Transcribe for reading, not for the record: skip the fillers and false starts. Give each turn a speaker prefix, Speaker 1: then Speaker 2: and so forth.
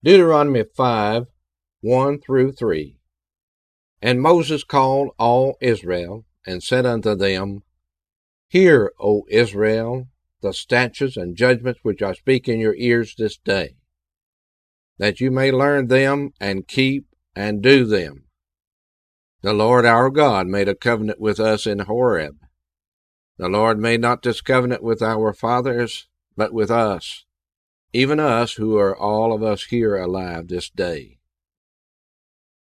Speaker 1: Deuteronomy 5, 1 through 3. And Moses called all Israel, and said unto them, Hear, O Israel, the statutes and judgments which I speak in your ears this day, that you may learn them, and keep, and do them. The Lord our God made a covenant with us in Horeb. The Lord made not this covenant with our fathers, but with us, even us who are all of us here alive this day.